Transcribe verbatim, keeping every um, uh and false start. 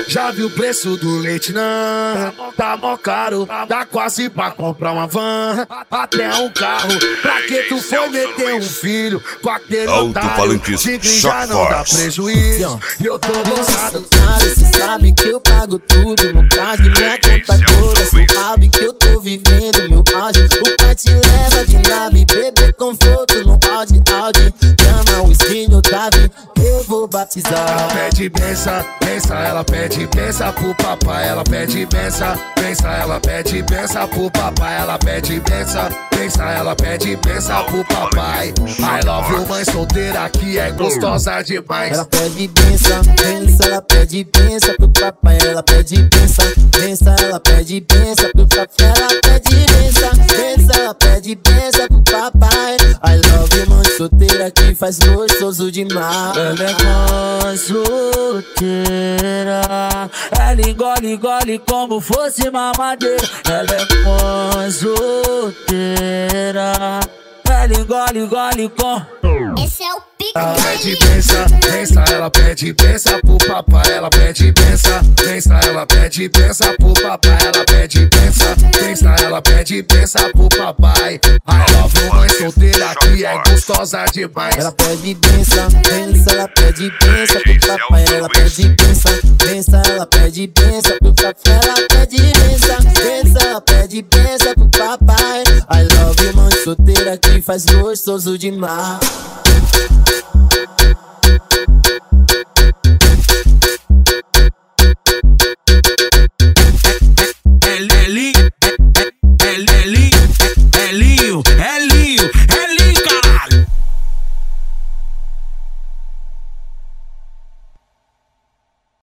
Já viu o preço do leite não? Tá mó caro, dá quase pra comprar uma van, até um carro. Pra que tu foi meter um filho com aquele otário? Tigre já não dá prejuízo e eu tô gozado. Cê sabe que eu pago tudo, no caso de minha conta toda. Cê sabe que eu tô vivendo meu auge. O pai te leva de nave, bebê conforto no Audi, Audi. Chama o espinho Davi, eu vou batizar. Ela pede benção, benção, ela pede benção pro papai. Ela pede benção, benção, ela pede benção pro papai. Ela pede benção, benção, ela pede benção pro papai. I love you, mãe solteira que é gostosa demais. Ela pede benção, benção, ela pede benção pro papai. Ela pede benção, benção, ela pede benção pro papai. Ela pede benção, benção, ela pede benção pro papai. I love you, mãe solteira que faz gostoso demais. Ela é mãe solteira, ela engole, engole como fosse mamadeira. Ela é mãe solteira, ela engole, engole com... Esse é o pique. Ela pede benção, benção, ela pede benção pro papai. Ela pede benção, benção, ela pede benção pro papai. Ela pede benção, benção, ela pede benção pro papai. I love you, mãe solteira que é gostosa demais. Ela pede benção, benção, ela pede benção pro papai. Ela pede benção, benção, ela pede benção pro papai. Ela pede benção, benção, ela pede benção pro papai. I love you, mãe solteira que faz gostoso demais.